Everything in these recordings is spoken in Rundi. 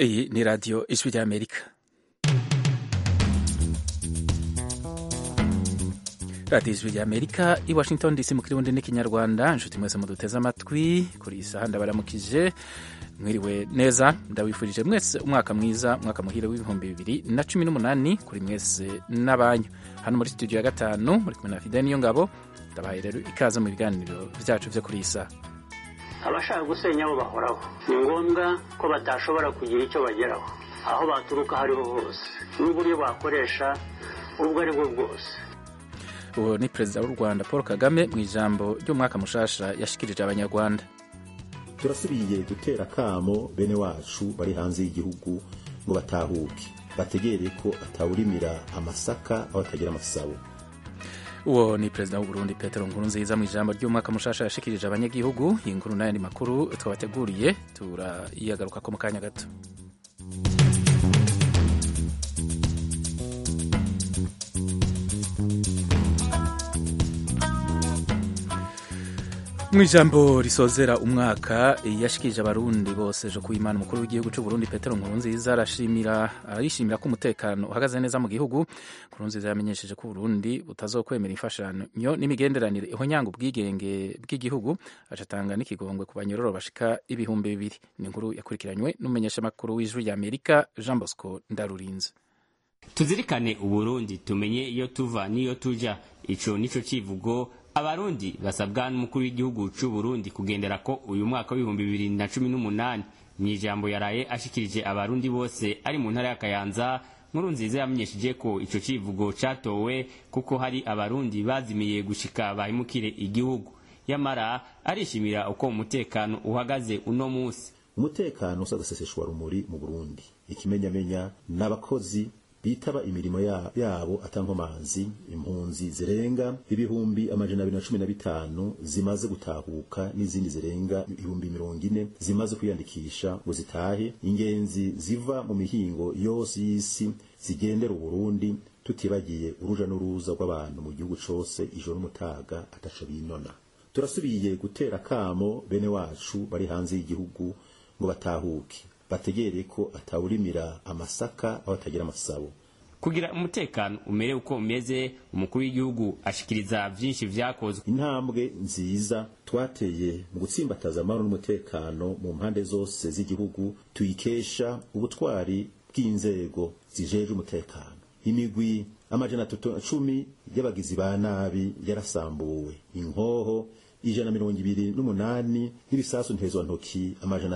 Iyi ni radiyo ijwi ry'Amerika. radiyo ijwi ry'Amerika i Washington DC mu kirundi n'ikinyarwanda. Inshuti mwese muduteze amatwi kuri iyi saha ndabaramukije, mwiriwe neza, ndabifurije mwese umwaka mwiza, umwaka muhire w'ibihumbi 2018 kuri mwese n'abanyu. Hano muri studio ya gatanu muri kumwe na Fidel Niyongabo, ndabahaye rero ikaze mu biganiro byacu byo kuri iyi saha. Abashaka gusenya abo bahoraho ni ngombwa ko batashobora kugira icyo bageraho aho baturuka hariho hose n'uburyo bakoresha ubwo ari bwo bwose. Uwo ni perezida w'u Rwanda Paul Kagame mu ijambo ry'umwaka mushasha yashikirije abanyarwanda. Turasubiye gutera kamo bene wacu bari hanze y'igihugu ngo batahuke, bategere ko atawurimira amasaka aho atagira amasabo. Uwo ni perezida w'u Burundi Petero Nkurunziza mu ijambo ry'umwaka mushasha yashikirije abanyagihugu. Iyi nkuru n'ayandi makuru twabateguriye turayagaruka ko mu kanya gato. Mu ijambo risozera umwaka yashikirije abarundi bose ejo ku Imana, umukuru w'igihugu cy'u Burundi Petero Nkurunziza arishimira ko umutekano uhagaze neza mu gihugu. Nkurunziza yamenyesheje ko Burundi butazokwemera imfashanyo n'imigenderanire ihonyanga ubwigenge bw'igihugu, acatanga n'ikigongwe ku banyororo bashika ibihumbi 2,000. Ni inkuru yakurikiranywe n'umumenyeshamakuru w'ijwi ry'Amerika Jean Bosco Ndarurinze. Tuzirikane Uburundi, tumenye iyo tuva n'iyo tuja. Ico nico civugo Abarundi basabwa n'umukuru w'igihugu cy'u Burundi kugendera ko uyu mwaka w'ibihumbi 2018. Mu ijambo yaraye ashikirije abarundi bose ari mu ntara ya Kayanza, Nkurunziza yamenyesheje ko ico civugo catowe kuko hari abarundi bazimiye gushika bahimukire igihugu. Yamara arishimira uko umutekano uhagaze uno musi. Umutekano usagaseseshwa rumuri mu Burundi. Ikimenyamenya n'abakozi bitaba imirimo yabo atankomanzi, impunzi zirenga ibihumbi 215 zimaze gutahuka n'izindi zirenga ibihumbi 40 zimaze kwiyandikisha ngo zitahe. Ingenzi ziva mu mihingo yose y'isi zigendera Burundi, tutibagiye uruja n'uruza rw'abantu mu gihugu cose ijoro n'umutaga ataco binona. Turasubiye gutera kamo bene wacu bari hanze y'igihugu ngo batahuke, bategere ko atawurimira amasaka aho atagira amasabo. Kugira umutekano umere uko umeze, umukuru w'igihugu ashikiriza vyinshi vyakozwe. Intambwe nziza twateye mu gutsimbataza amahoro n'umutekano mu mpande zose z'igihugu tuyikesha ubutwari bw'inzego zijeje umutekano. Imigwi 110 y'abagizi ba nabi yarasambuwe, inkoho 128 n'ibisasu ntezwantoki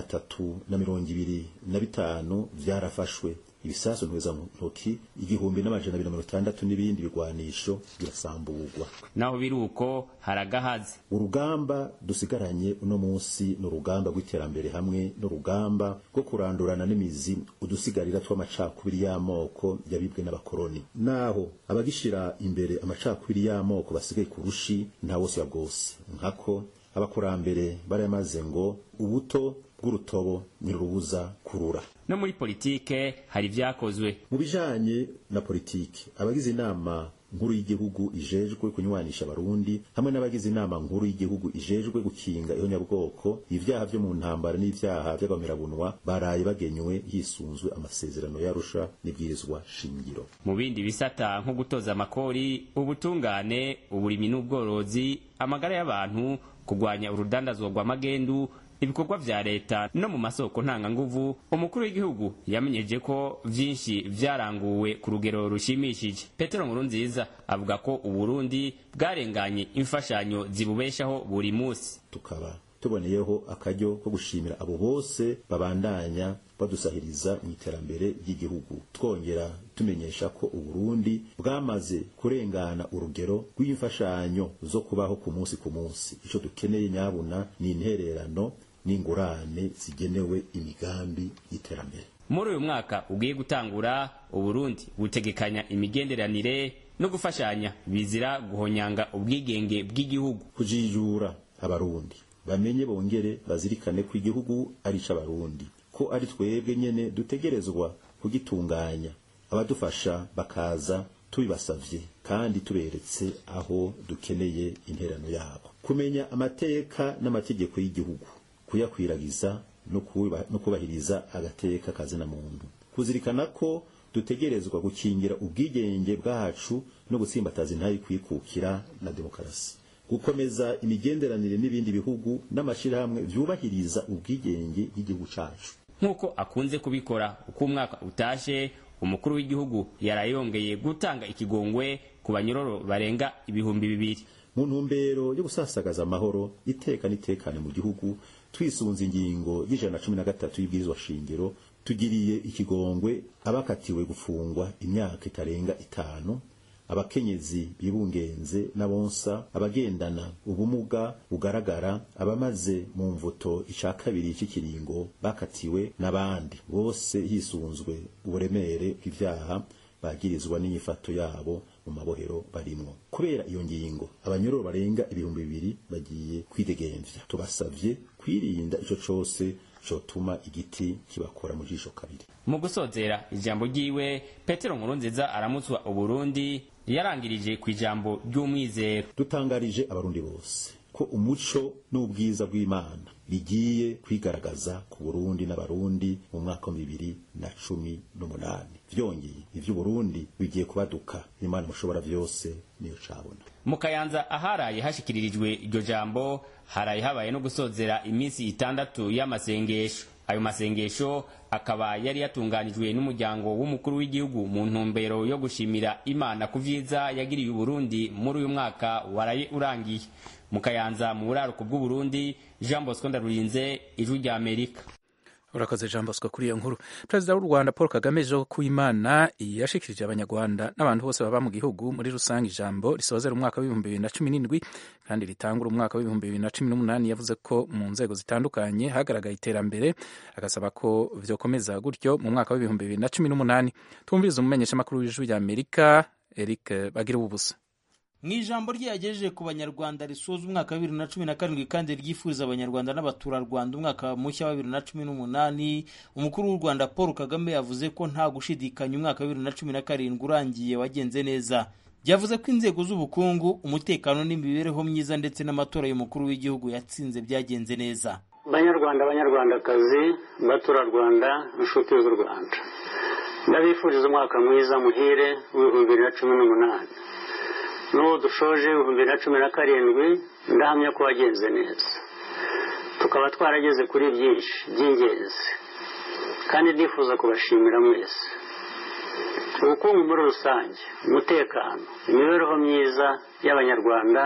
325 vyarafashwe. Ibisasu ntezwantoki 1260 n'ibindi bigwanisho birasamburwa. Naho biruko haragahaze. Urugamba dusigaranye uno munsi n'urugamba rw'iterambere hamwe n'urugamba rwo kurandurana n'imizi udusigarira tw'amacakubiri y'amoko yabibwe n'abakoroni. Naho abagishira imbere amacakubiri y'amoko basigaye kurushi nta wose ya bwose. Nkako abakurambere baramaze ngo ubuto bw'urutobo nirubuza kurura. No muri politike hari vyakozwe. Mu bijanye na politike, abagize inama nkuru y'igihugu ijejwe kunywanisha abarundi hamwe n'abagize inama nkuru y'igihugu ijejwe gukinga ihonyabwoko, ivyaha vyo mu ntambara n'ivyaha vy'abamerabunwa baraye bagenywe hisunzwe amasezerano y'Arusha n'ibwirizwa shingiro. Mu bindi bisata nko gutoza amakori, ubutungane, uburimi n'ubworozi, amagara y'abantu, kugwanya urudandazwa rw'amagendu, ibikorwa vya leta no mu masoko ntanga nguvu, umukuru w'igihugu yamenyeje ko vyinshi vyaranguwe ku rugero rushimishije. Petero Nkurunziza avuga ko Uburundi bwarenganye imfashanyo zibubeshaho buri musi. Tukaba tuboneyeho akaryo ko gushimira abo bose babandanya badusahiriza mu iterambere ry'igihugu. Twongera tumenyesha ko Uburundi bwamaze kurengana urugero rw'imfashanyo zo kubaho ku munsi. Ico dukeneye nyabuna ni intererano n'ingurane zigenewe imigambi y'iterambere. Muri uyu mwaka ugiye gutangura, Uburundi butegekanya imigenderanire no gufashanya bizira guhonyanga ubwigenge bw'igihugu. Kujijura abarundi bamenye bongere bazirikane ko igihugu ari c'abarundi, ko ari twebwe nyene dutegerezwa kugitunganya. Abadufasha bakaza tubibasavye kandi tuberetse aho dukeneye interano yabo. Kumenya amateka n'amategeko y'igihugu, kuyakwiragiza no kubahiriza agateka kazina muntu, kuzirikana ko dutegerezwa gukingira ubwigenge bwacu no gutsimbataza intayi kwikukira na demokarasi, gukomeza imigenderanire n'ibindi bihugu n'amashirahamwe vyubahiriza ubwigenge bw'igihugu cacu. Nkuko akunze kubikora uko umwaka utashe, umukuru w'igihugu yarayongeye gutanga ikigongwe ku banyororo barenga 2,000 mu ntumbero yo gusasagaza amahoro, iteka n'itekane mu gihugu. Twisunze ingingo y'113 y'ibwirizwa shingiro, tugiriye ikigongwe abakatiwe gufungwa imyaka itarenga 5, abakenyezi bibungenze n'abonsa, abagendana ubumuga bugaragara, abamaze mu mvuto icakabiri cy'ikiringo bakatiwe, n'abandi bose hisunzwe uburemere bw'ivyaha bagirizwa n'inyifato yabo mu mabohero barimwo. Kubera iyo ngingo, abanyororo barenga 2,000 bagiye kwidegemvya. Tubasavye kwirinda ico cose cotuma igiti kibakora mu jisho kabiri. Mu gusozera ijambo ryiwe, Petero Nkurunziza aramutswa Uburundi yarangirije ku ijambo ry'umwizero. Dutangarije abarundi bose ko umuco n'ubwiza bw'Imana bigiye kwigaragaza ku Burundi n'abarundi mu mwaka wa 2018. Vyongeye ivyo Burundi bigiye kubaduka. Imana mushobora vyose niyo cabona. Mu Kayanza aharaye hashikiririjwe iryo jambo, haraye habaye no gusozera iminsi 6 y'amasengesho. Ayo masengesho akaba yari yatunganijwe n'umuryango w'umukuru w'igihugu mu ntumbero yo gushimira Imana ku vyiza yagiriye Burundi muri uyu mwaka waraye urangiye. Mu Kayanza mu buraruko bw'u Burundi, Jean Bosco Ndarurinze, Ijwi rya Amerika. Urakoze Jean Bosco kuri iyo nkuru. Perezida w'u Rwanda Paul Kagame ejo ku Imana yashikirije abanyarwanda n'abantu bose baba mu gihugu muri rusange ijambo risozera umwaka wa 2017 kandi ritangura umwaka wa 2018. Yavuze ko mu nzego zitandukanye hagaragaye iterambere, agasaba ko vyokomeza gutyo mu mwaka wa 2018. Twumviriza umumenyesha makuru w'Ijwi rya Amerika Eric Bagira ubusa. Mwijambo rye yagejeje ku banyarwanda risoza umwaka wa 2017 kandi ryifuriza abanyarwanda n'abaturarwanda umwaka mushya wa 2018, umukuru w'u Rwanda Paul Kagame yavuze ko nta gushidikanya umwaka wa 2017 urangiye wagenze neza. Yavuze ko inzego z'ubukungu, umutekano n'imibereho myiza ndetse n'amatora y'umukuru w'igihugu yatsinze byagenze neza. Banyarwanda, banyarwandakazi, baturarwanda, inshuti z'u Rwanda, ndabifuriza umwaka mwiza muhire wa 2018. N'uwo dushoje 2017 ndahamya ko wagenze neza, tukaba twarageze kuri byinshi by'ingenzi, kandi ndifuza kubashimira mwese. Ubukungu muri rusange, umutekano, imibereho myiza y'abanyarwanda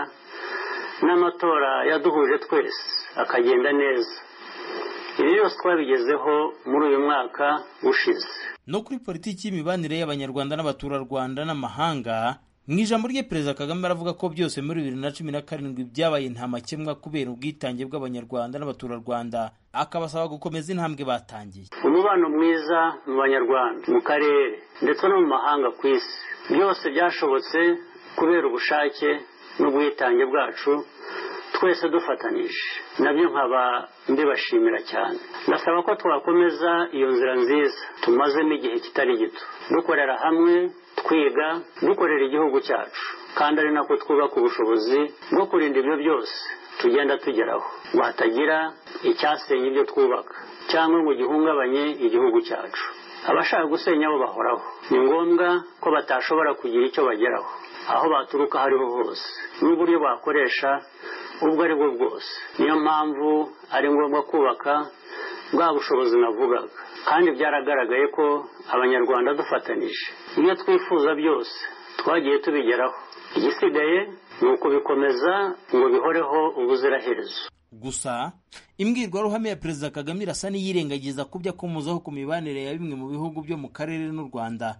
n'amatora yaduhuje twese akagenda neza, ibi byose twabigezeho muri uyu mwaka ushize. No kuri politiki y'imibanire y'abanyarwanda n'abaturarwanda n'amahanga, Mwijambo rye Perezida Kagame aravuga ko byose muri 2017 byabaye nta makemwa kubera ubwitange bw'abanyarwanda n'abaturarwanda, akabasaba gukomeza intambwe batangiye. Umubano mwiza mu banyarwanda, mu karere ndetse no mu mahanga ku isi, byose byashobotse kubera ubushake n'ubwitange bwacu twese dufatanije. Nabyo nkaba mbibashimira cyane. Ndasaba ko twakomeza iyo nzira nziza tumazemo igihe kitari gito, dukorera hamwe, twiga, dukorera igihugu cyacu, kandi ari nako twubaka ubushobozi bwo kurinda ibyo byose tugenda tugeraho, ngo hatagira icyasenya ibyo twubaka cyangwa ngo gihungabanye igihugu cyacu. Abashaka gusenya abo bahoraho, ni ngombwa ko batashobora kugira icyo bageraho aho baturuka hariho hose n'uburyo bakoresha ubwo ari bwo bwose. Niyo mpamvu ari ngombwa kubaka bwa bushobozi navugaga, kandi byaragaragaye ko abanyarwanda dufatanije ibyo twifuza byose twagiye tubigeraho. Igisigaye ni ukubikomeza ngo bihoreho ubuziraherezo. Gusa imbwirwaruhame ya Perezida Kagame irasa n'iyirengagiza kubya komuzaho ku mibanire ya bimwe mu bihugu byo mu karere n'u Rwanda.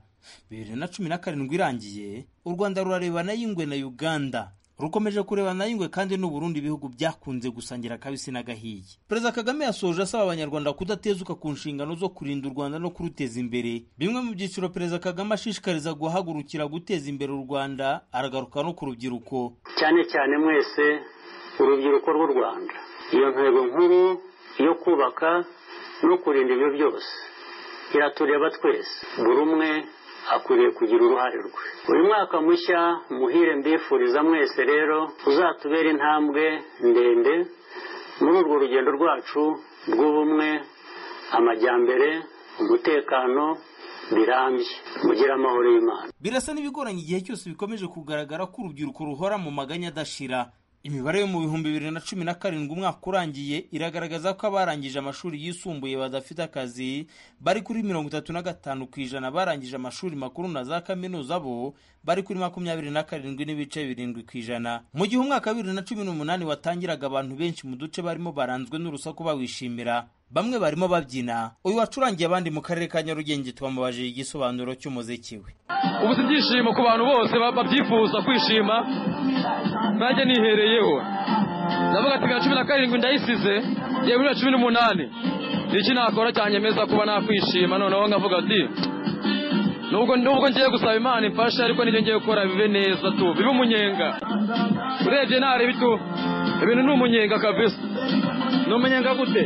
2017 irangiye, u Rwanda rurarebana y'ingwe na Uganda, rukomeje kurebana y'ingwe kandi n'u Burundi, ibihugu byakunze gusangira kabisi n'agahiye. Perezida Kagame yasoje asaba abanyarwanda kudatezuka ku nshingano zo kurinda u Rwanda no kuruteza imbere. Bimwe mu byiciro Perezida Kagame ashishikariza guhagurukira guteza imbere u Rwanda, aragaruka no ku rubyiruko. Cyane cyane mwese urubyiruko rw'u Rwanda, iyo ntego nkuru yo kubaka no kurinda ibyo byose iratureba twese, buri umwe akwiriye kugira uruhare rwe. Uyu mwaka mushya muhire mbifuriza mwese rero uzatubera intambwe ndende muri urwo rugendo rwacu rw'ubumwe amajyambere, umutekano birambye. Mugire amahoro y'Imana. Birasa n'ibigoranye igihe cyose bikomeje kugaragara ko urubyiruko ruhora mu maganya adashira. Imibare yo mu 2017 umwaka urangiye iragaragaza ko abarangije amashuri yisumbuye badafite akazi bari kuri 35% barangije amashuri makuru na za kaminuza bo bari kuri 27.7%. Mu gihe umwaka 2018 watangiraga abantu benshi mu duce barimo baranzwe n'urusaku bawishimira, bamwe barimo babyina. Uyu wacurangiye abandi mu karere ka Nyarugenge twamubajije igisobanuro cy'umuziki we. Ubu byishimo ku bantu bose babyifuza kwishima, nanjye nihereyeho. Ndavuga ati 17 ndayisize, ye 18 iki nakora cyanyemeza kuba nakwishima, noneho ngavuga ati nubwo ngiye gusaba Imana imfasha, ariko nibyo ngiye gukora bibe neza tu, bibe umunyenga. Urebye nare bitu ibintu ni umunyenga kabisa. Ni umunyenga gute?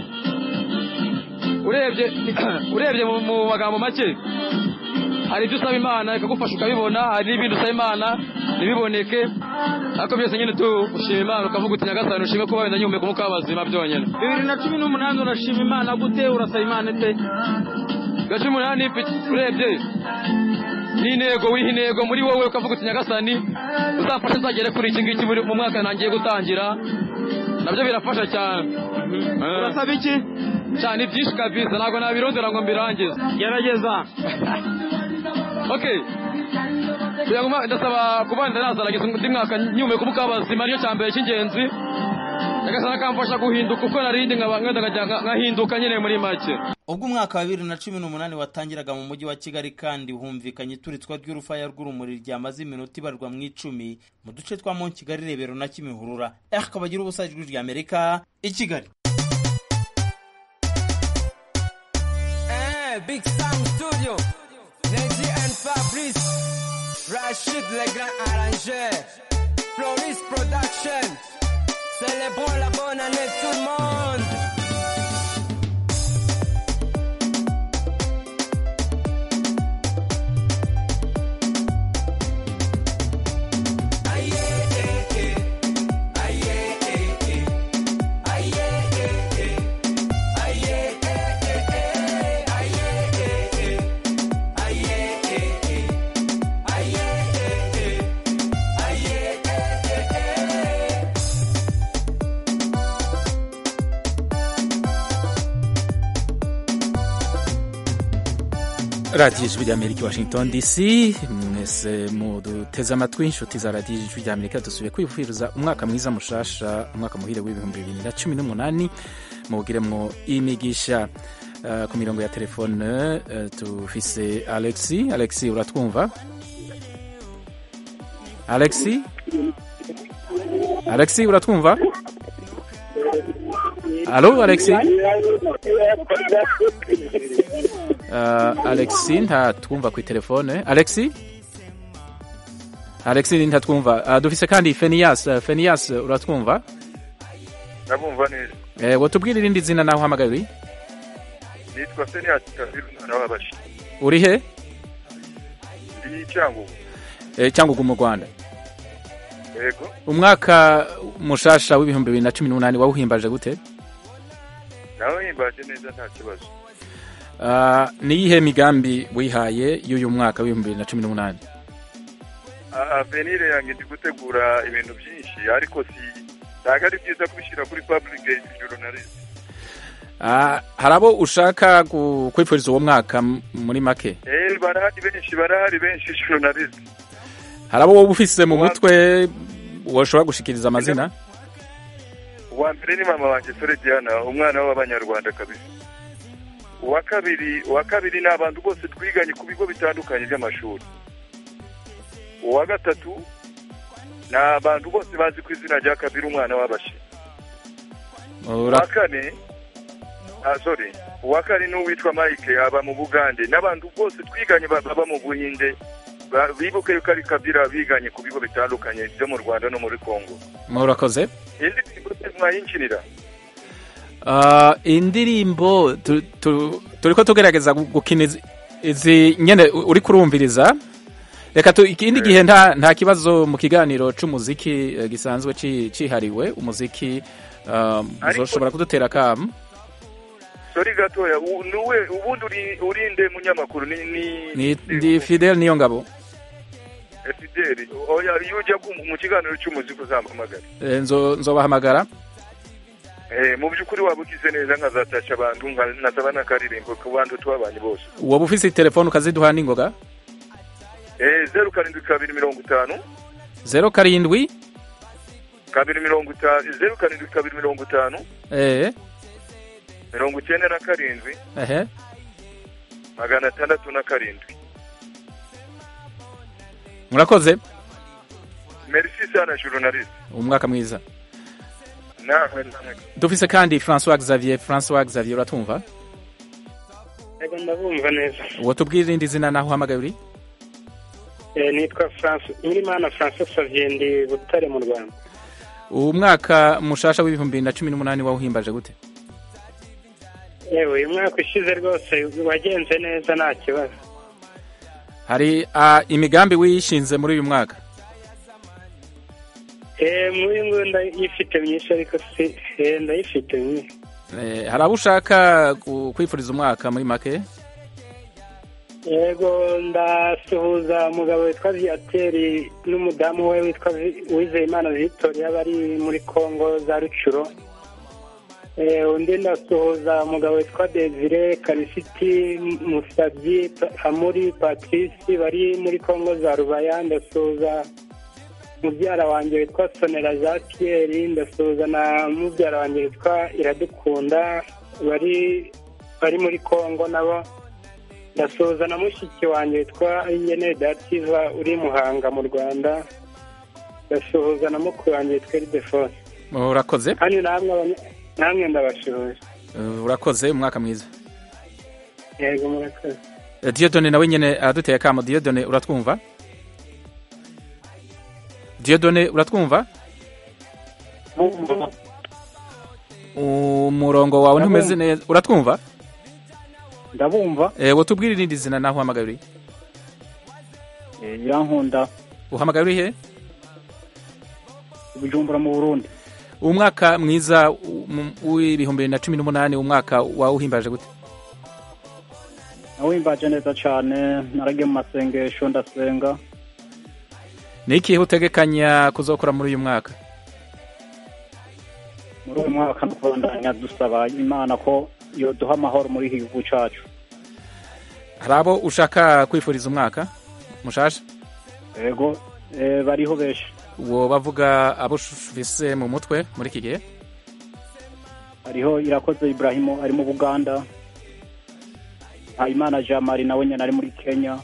Urebye mu magambo make, hari ibyo usaba Imana ikagufasha ukabibona, hari n'ibindi usaba Imana ntibiboneke, ariko byose nyine ushima Imana ukavuga uti Nyagasani ushime kuba wenda nyumeka umwuka w'abazima byonyine. 2018 urashima Imana gute, urasaba Imana ite? 2018 urebye ni intego, wiha intego muri wowe ukavuga uti Nyagasani uzamfashe nzagere kuri iki ngiki mu mwaka nangiye gutangira, nabyo birafasha cyane. Urasaba iki? Cyane byinshi kabisa, ntabwo nabirondera ngo mbirangize. Gerageza. Okay. Ndasaba kuba ndazaragiza undi mwaka nyumeka umwuka w'abazima, niyo cyambere cy'ingenzi. Nyagasani akamfasha guhinduka uko narindi nkahinduka nyine muri make. Ubwo umwaka wa 2018 watangiraga mu mujyi wa Kigali kandi humvikanye turitswa ry'urufaya rw'urumuri ryamaze iminota ibarwa mu 10 mu duce twa Mont Kigali, Rebero na Kimihurura. Kabagira ubusajwi rw'ijwi Amerika i Kigali. Big Sound Studio, Neji and Fabrice, Rachid le grand arrangeur, Floris Production, célébrons la bonne année tout le monde. radiyo ijwi ry'Amerika Washington DC, mwese muduteze amatwi inshuti za radiyo ijwi ry'Amerika, dusubiye kwifuriza umwaka mwiza mushasha, umwaka muhire w'2018 mugiremwo imigisha. Ku mirongo ya telefone tufise Alexi uratwumva? Alexi uratwumva? Allo Alexi? Alexi ntatwumva ku telefone. Alexi ntatwumva. Dufise kandi Fenias uratwumva? Ndabumva neza. Wotubwira irindi zina naho hamagari? Nitwa Fenias Kabiru n'ababashi. Uri he? Ndi Cyangugu. Cyangugu mu Rwanda. Yego. Umwaka mushasha w'2018 wawuhimbaje gute? Nawuhimbaje neza nta kibazo. Ni ihe migambi wihaye y'uyu mwaka w'2018? Avenire yange ndi gutegura ibintu byinshi, ariko ntago ari byiza kubishyira kuri public journalism. Harabo ushaka kwifuriza uwo mwaka muri make? Barahari benshi journalist. Harabo wowe ufise mu mutwe washobora gushikiriza amazina? Uwa mbere ni mama wanjye Sore Diana, umwana w'abanyarwanda kabisa. Uwa kabiri ni abantu bose twiganye ku bigo bitandukanye by'amashuri. Uwa gatatu ni abantu bose bazi ku izina rya Kabiri umwana w'abashi. Uwa kane ni uwitwa Mike aba mu Bugande, n'abantu bose twiganye baba mu Buhinde, bibuke yuko ari Kabira biganye ku bigo bitandukanye byo mu Rwanda no muri Kongo. Murakoze. Mwayinjirira indirimbo turiko tugerageza gukina izi nyene uri kurumviriza. Reka ikindi gihe nta kibazo mu kiganiro c'umuziki gisanzwe cihariwe umuziki uzoshobora kudutera kam. Sorry gatoya, nuwe ubundi urinde munyamakuru ni Fidel niyo ngabo. Fidel, oya yujya mu kiganiro cy'umuziki uzampamagara. Nzobahamagara. Mu byukuri wabugize neza nkazatasha abantu nkazaba nakaririmbo ku bantu twabanye bose. Wowe ufise telefone ukaziduha ningoga? 07 07 250 97 607. Murakoze. Merci sana journaliste. Umwaka mwiza. Nawe. Dufise kandi François Xavier uratumva? Ego ndabumva neza. Wotubwira indi zina naho hamagaye uri? Nitwa Nyirimana François Xavier ndi Butare mu Rwanda. Umwaka mushasha w'2018 wawuhimbaje gute? Uyu mwaka ushize rwose wagenze neza nta kibazo. Hari imigambi wishinze muri uyu mwaka? Muri ngo ndayifite myinshi ariko ndayifite myinshi. Hari abo ushaka kwifuriza umwaka muri make? Yego ndasuhuza umugabo witwa Viateri n'umudamu we witwa Uwizeyimana Victoria bari muri Kongo za Rucuro. Undi ndasuhuza umugabo witwa Desire Karisiti Musabyi Amuri Patrice bari muri Kongo za Rubaya. Ndasuhuza mubyara wanjye witwa Sonera Jean Pierre. Ndasuhuza na mubyara wanjye witwa Iradukunda bari muri Kongo nabo. Ndasuhuza na mushiki wanjye witwa Ingene Dativa uri Muhanga mu Rwanda. Ndasuhuza na mukuru wanjye witwa Ildefonse. Urakoze. Kandi namwe ndabashuhuje. Urakoze umwaka mwiza. Yego murakoze. Dieudonne nawe nyene aduteye kamo. Dieudonne uratwumva? Dieudonne uratwumva? Umurongo wawe ntumeze neza. Uratwumva? Ndabumva. Wotubwira irindi zina naho hamagaye uri? Irankunda. Uhamagaye uri he? Bujumbura mu Burundi. Umwaka mwiza w'2018 umwaka wawuhimbaje gute? Nawimbaje neza cyane, naragiye mu masengesho ndasenga. Niki utegekanya kuzokora muri uyu mwaka? Muri uyu mwaka ndabandanya dusaba Imana ko yoduha amahoro muri iki gihugu cyacu. Harabo ushaka kwifuriza umwaka mushasha? Yego, bariho beshi. Wo bavuga abo ufise mu mutwe muri iki gihe? Hariho Irakoze Ibrahim ari mu Buganda. Imana Jamari nawe nyene ari muri Kenya.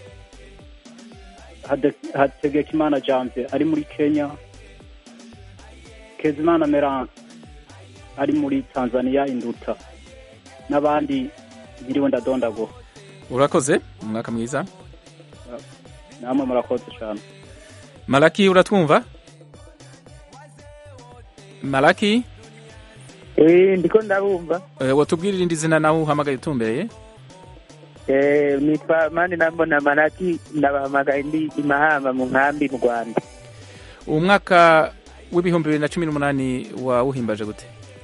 Hategekimana Jamze ari muri Kenya. Kezimana Merance ari muri Tanzania Induta. N'abandi biriwe ndadondago. Urakoze umwaka mwiza. Namwe murakoze cyane. Malaki uratwumva? Malaki? Ndiko ndabumva. Watubwira irindi zina nawe uhamagaye utumbereye? Nitwa Mani Nambona Malaki ndabahamagaye ndi Imahamba mu nkambi mu Rwanda. Umwaka w'2018 wawuhimbaje gute?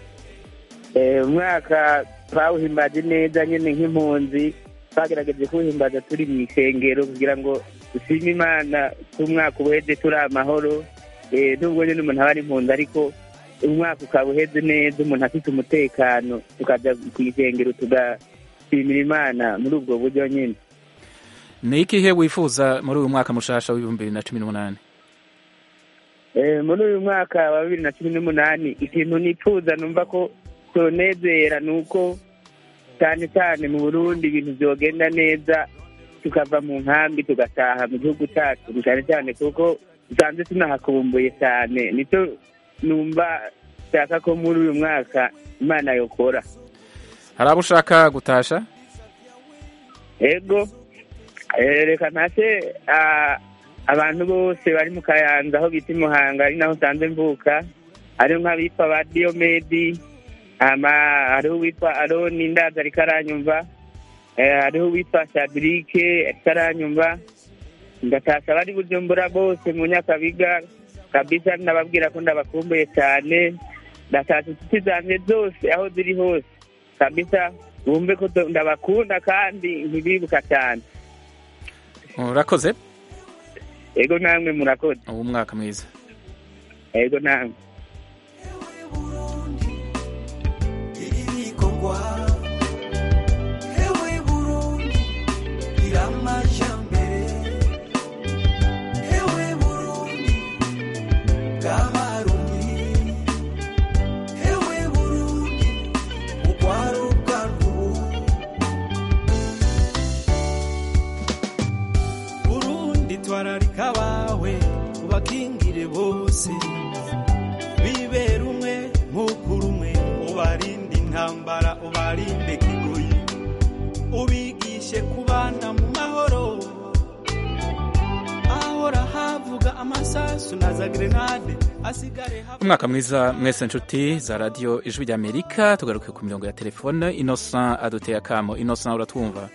Umwaka twawuhimbaje neza nyene nk'impunzi. Twagerageje kuhimbaza turi mu isengero kugira ngo dushime Imana umwaka ubuheze turi amahoro. Nubwo nyene umuntu aba ari impunzi ariko umwaka ukabuheze neza umuntu afite umutekano tukaja ku isengero tugashimira Imana muri ubwo buryo nyene. Ni ikihe wifuza muri uyu mwaka mushasha w'2018? Muri uyu mwaka wa 2018 ikintu nifuza numva ko tonezera nuko cyane cyane mu Burundi ibintu byogenda neza tukava mu nkambi tugataha mu gihugu cyacu cyane cyane kuko usanze tunahakumbuye cyane nicyo numva cyaka ko muri uyu mwaka Imana yokora. Hari abo ushaka gutasha? Ego reka ntashe abantu bose bari mu Kayanza aho bita Muhanga ari naho usanze mvuka ari nk'abitwa ba Diomedi hariho uwitwa Aroni Ndaza ariko aranyumva, hariho uwitwa Shadirike ariko aranyumva. Ndatasha bari Bujumbura bose mu Nyakabiga kabisa ndababwira ko ndabakumbuye cyane. Ndatasha inshuti zanjye zose aho ziri hose kabisa bumve ko ndabakunda kandi ntibibuka cyane. Urakoze. Ego namwe murakoze. Umwaka mwiza. Ego namwe. Twararika bawe ubakingire bose bibera umwe mukuru umwe ubarinde intambara ubarinde kigoyi ubigishe kubana mu mahoro ahora havuga amasasu na za grenade asigare. Umwaka mwiza mwese nshuti za radio Ijwi ry'Amerika. Tugaruke ku mirongo ya telefone. Innocent aduteye akamo. Innocent uratwumva?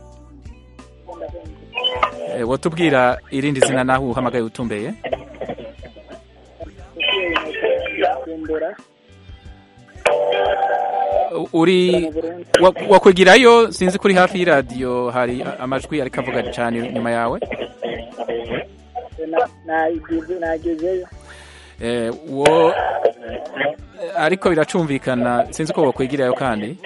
Wotubwira irindi zina naho uhamagaye utumbeye? Uri wakwegirayo, sinzi kuri hafi y'iradio hari amajwi ariko avuga cyane nyuma yawe. nagezeyo ariko biracumvikana, sinzi ko wakwegirayo kandi.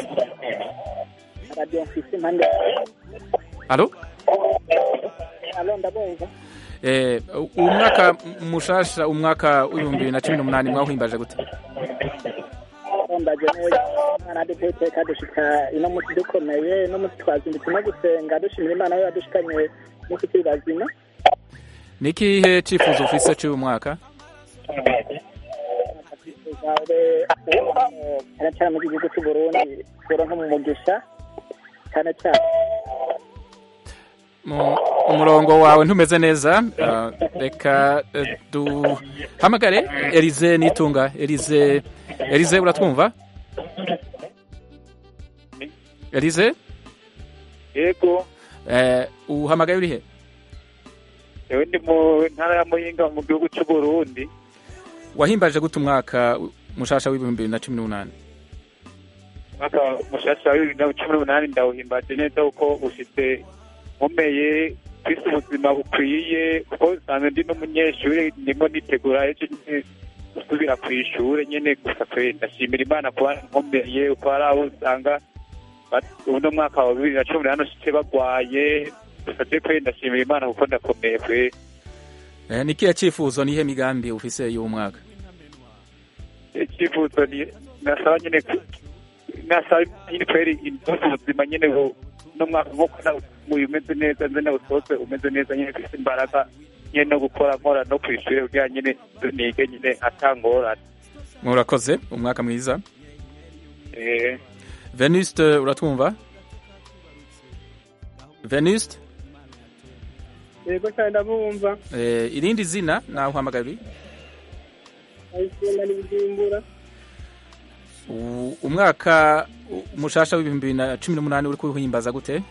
Radio mfise impande. Allo? Allo, ndabumva. Umwaka mushasha, umwaka w'2018 mwahimbaje gute? Ndambaje neza, Imana duteka dushika ino muti dukomeye, no muti twazindutse no gusenga dushimira Imana yo yadushikanye mu kutibazima. Nikihe cifuzo ufise cy'uyu mwaka? Cyane mu gihugu cy'u Burundi, kuronka mu mugisha cyane cyane. Umurongo wawe ntumeze neza, reka duhamagare Elize Nitunga. Elize uratwumva? Elize? Yego. Uhamagaye urihe? Ewe ndi mu ntara ya Muyinga mu gihugu cy'u Burundi. Wahimbaje gute umwaka mushasha w'2018? Mwaka mushasha w'2018 ndawuhimbaje neza uko ushitse nkomeye, twise ubuzima bukwiye, kuko nsanzwe ndi n'umunyeshuri ndimo nitegura ejo gusubira ku ishuri nyene. Gusa kwe ndashimira Imana kuba nkomeye, uko hari abo usanga uno mwaka wa 2018 ushitse bagwaye. Gusa kwe ndashimira Imana kuko ndakomeye kwe. Nikihe cifuzo nihe migambi ufise y'uwo mwaka? Cifuzo ni nasaba nyene kweri ubuzima nyene no mwaka nko umeze neza, nze nawe usose umeze neza nyene, kwisi imbaraga nyene no gukora nkora no kwishuri kugira nyene nige nyene atangorane. Murakoze, umwaka mwiza. Venuste uratwumva? Venuste? Yego cyane ndabumva. Irindi zina naho uhamagaye? Ayisenda ni Bujumbura. Umwaka mushasha w'2018 uri kuhimbaza gute?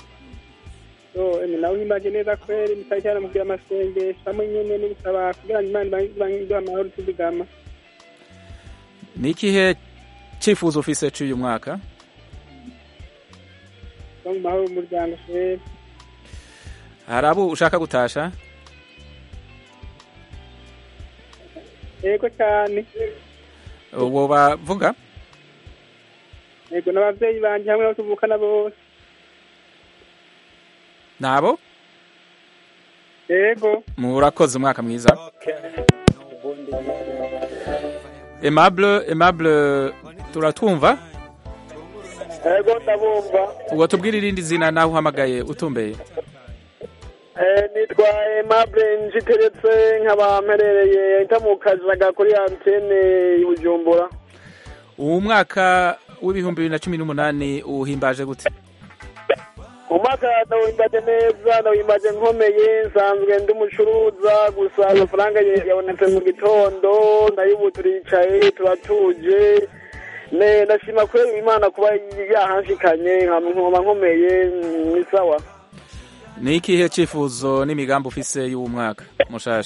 Nawe himbaje neza kweri, mutacyana mu by'amasengesho hamwe nyene n'ubusaba kugira Imana bangize amahoro tuzigama. Nikihe cifuzo ufise cy'uyu mwaka? Mu mahoro mu Rwanda kweri. Harabu ushaka gutasha? Yego cyane. Uwo bavuga? Yego n'abavyeyi banje hamwe no tuvukana bose. Nabo? Yego. Murakoze, umwaka mwiza. Aimable turatwumva? Yego ndabumva. Uwo tubwira irindi zina naho uhamagaye utumbeye? Nitwa Aimable Njiteretse, nkaba mperereye itamukazaga kuri antene y'Ubujumbura. Uwo mwaka w'2018 uhimbaje gute? Umwaka ndawimbaje neza, ndawimbaje nkomeye, nsanzwe ndi umucuruza, gusa amafaranga yabonetse mu gitondo, ndayubu turicaye turatuje. Ndashima kuri Imana kuba yahanshikanye nkaba nkomeye, ni sawa. Ni ikihe cifuzo n'imigambi ufise y'uwo mwaka mushasha?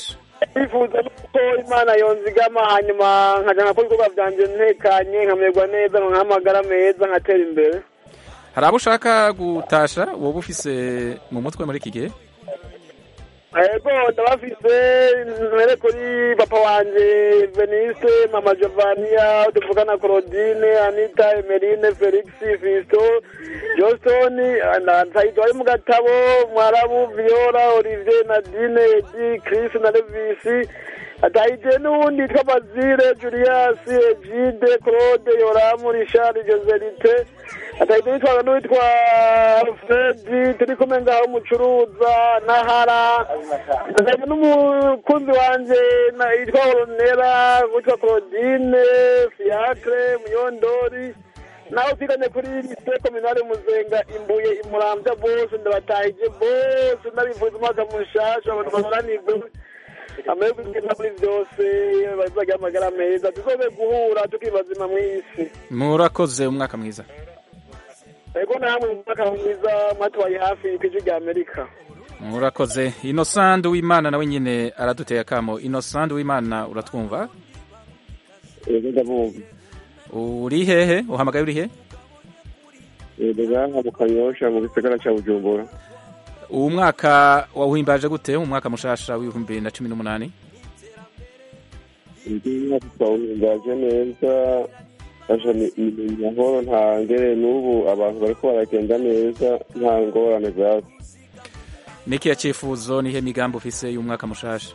bifuza ko Imana yonzigama hanyuma nkaja nkakora ibikorwa vyanje ntekanye nkamererwa neza nkamagara meza nkatera imbere. hari abo ushaka gutasha wowe ufise mu mutwe muri iki gihe? Ego ndabafise mbere kuri papa wanje Venice, mama Giovannia, tuvugana Claudine, Anita, Emeline, Felix, Fisto, Johnston, Saito ari mu gatabo, Mwarabu, Viola, Olivier, Nadine, Edi, Chris na Levis, ataije n'undi twa Bazile, Julius, Egide, Claude, Yoramu, Richard, Joselite, ataije n'itwa n'uwitwa Fredi, turi kumwe ngaho umucuruza Nahara, ataije n'umukunzi wanje yitwa Oronera, witwa Claudine, Fiacre, Muyondori, naho twiganye kuri lycée communale Muzenga Imbuye Imuramvya bose ndabatahije bose ndabivuza umwaka mushasha abantu bakoranirwe amahirwe y'ubwiza muri byose bazagira amagara meza tuzobe guhura tukibazima mw'isi. Murakoze umwaka mwiza. Ego namwe umwaka mwiza mwatwaye hafi kw'ijwi rya Amerika. Murakoze. Innocent Uwimana nawe nyine araduteye akamo. Innocent Uwimana uratwumva? Ego ndabumva. Uri hehe? Uhamagaye uri he? Ego mu Kanyosha mu gisagara ca Bujumbura. Uwo mwaka wawuhimbaje gute? Umwaka mushasha w'2018? Ndi twawuhimbaje neza. Aje ni mahoro nta ngere n'ubu abantu bariko baragenda neza nta ngorane zazo. Niki yacifuzo nihe migambo ufise y'umwaka mushasha?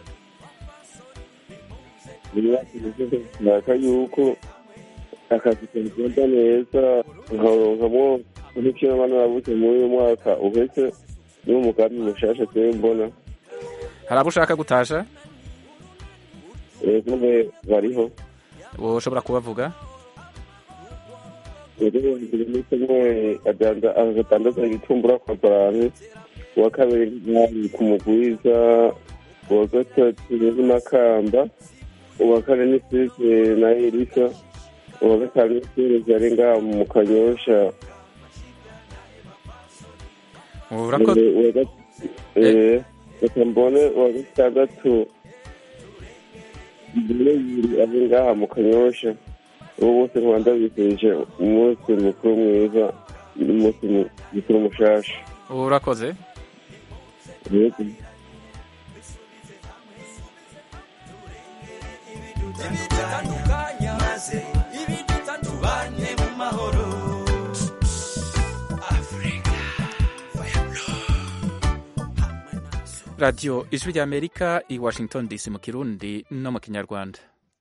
Naka yuko akazi kagenda neza nkaronkamwo n'icyo abana babuze muri uyu mwaka uheze n'umugambi mushasha twe mbona. Hari abo ushaka gutasha? Ego bariho. Woshobora kubavuga? Ego ndimwe adandaza ibitumbura kwa Barane, uwa kabiri ni ku Mugwiza, uwa gatatu ni Makamba, uwa kane ni Sise na Elisa, uwa gatanu ni Sise ari ngaha mu Kanyosha. Urakoze. Reka mbone uwa gatandatu ari ngaha mu Kanyosha. Ubu bose Rwanda bifuje umunsi mukuru mwiza n'umunsi mukuru mushasha. Urakoze. Yego. Radio Ijwi rya Amerika i Washington DC mu Kirundi no mu Kinyarwanda.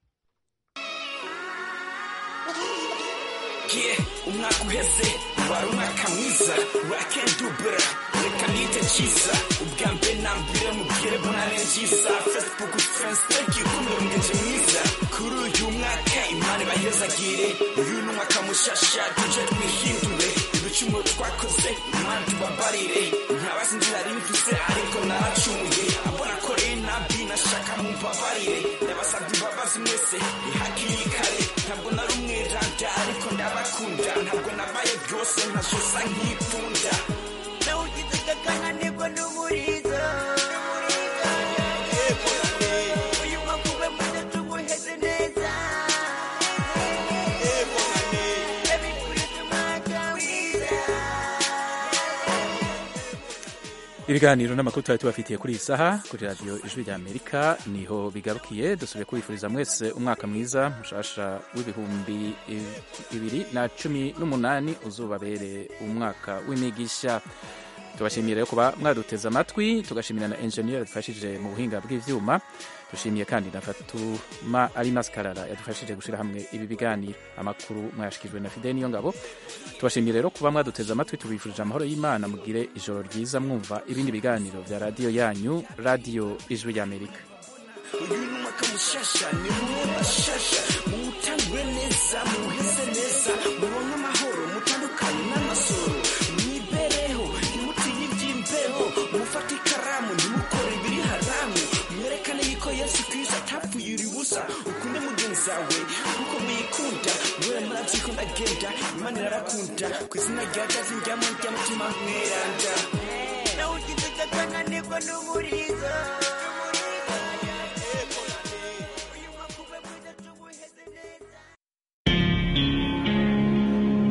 Umwaka uheze wari umwaka mwiza I can do better reka nite cyiza ubwa mbere na mbere mubwire bonane nziza Facebook friends thank you kumurungeje mwiza kuri uyu mwaka Imana bahezagire uyu ni umwaka mushasha tuje twihindure ibicumuro twakoze Imana tubabarire ntabazi nzira rimfise ariko naracumuye abona ko nabi nashaka mubabarire ndabasabye imbabazi mwese ihakiri kare ntabwo nari umwiranda ariko ndabakunda ntabwo nabaye byose ntashosa nk'ipfunda nawugize kakananirwa n'umurizo uyu mwaka ube muze tuguheze neza ndabifuriza umwaka mwiza. Ibiganiro n'amakuru twari tubafitiye kuri iyi saha kuri Radio Ijwi rya Amerika niho bigarukiye. Dusubiye kubifuriza mwese umwaka mwiza mushasha w'ibihumbi 2018 uzubabere umwaka w'imigisha. Tubashimiye rero kuba mwaduteze amatwi, tugashimira na engineer yadufashije mu buhinga bw'ivyuma. Dushimiye kandi na Fatuma Alimas Karara yadufashije gushira hamwe ibi biganiro. Amakuru mwashikijwe na Fidel Niyongabo. Tubashimiye rero kuba mwaduteze amatwi, tubifurije amahoro y'Imana, mugire ijoro ryiza mwumva ibindi biganiro vya radio yanyu, Radio Ijwi rya Amerika. Uyu ni umwaka mushasha ni mushasha mutangwe neza muheze neza muronke amahoro mutandukanye n'amasoro mwibereho ntimutinye iby'imbeho mufate ikaramu ntimukore ibiri haramu mwerekane yuko Yesu Kristo atapfuye uri busa ukunde mugenzi wawe kuko mwikunda mwe murabyikunda genda Imana irakunda ku izina rya Data ry'amutima mweranda nawugize kakananirwa n'umurizo